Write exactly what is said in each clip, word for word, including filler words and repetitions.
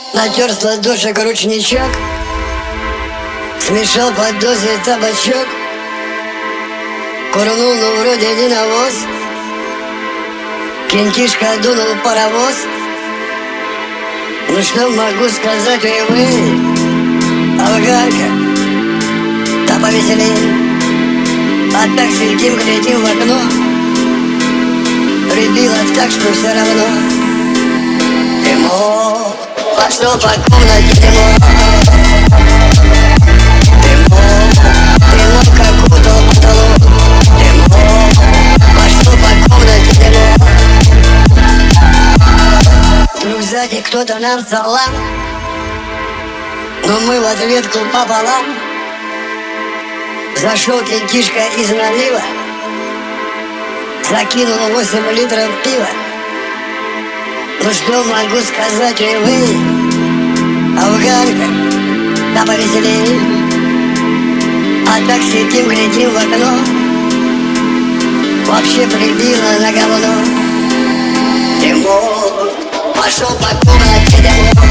Натер с ладошек ручничок, смешал под дозой табачок, курнул, ну вроде не навоз, кентишка дунул паровоз. Ну что могу сказать, ой вы, афганка, да повеселее. А так сидим, глядим в окно, прибило так, что все равно. Дымок пошел по комнате, дымок, дымок, дымок как укутал потолок. Дымок пошел по комнате, дымок. Вдруг сзади кто-то нам салам, но мы в ответку пополам. Зашел кентишка из налива, закинул восемь литров пива. Ну что могу сказать, ой вы, афганка, да повеселее. А так сидим, глядим в окно, вообще прибило на говно. Дымок пошел по комнате, дымок,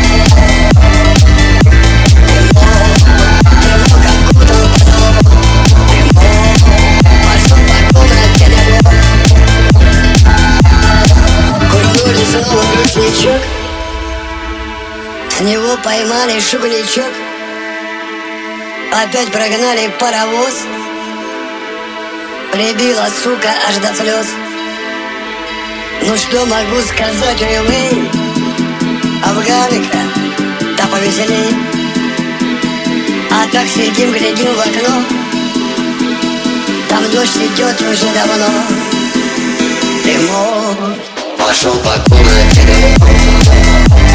дымок как укутал потолок. Ручничок, с него поймали шугничок, опять прогнали паровоз, прибила, сука, аж до слез. Ну что могу сказать, ой вы, афганка, да повеселее. А так сидим, глядим в окно, там дождь идет уже давно. Дымок пошел по комнате, дымок.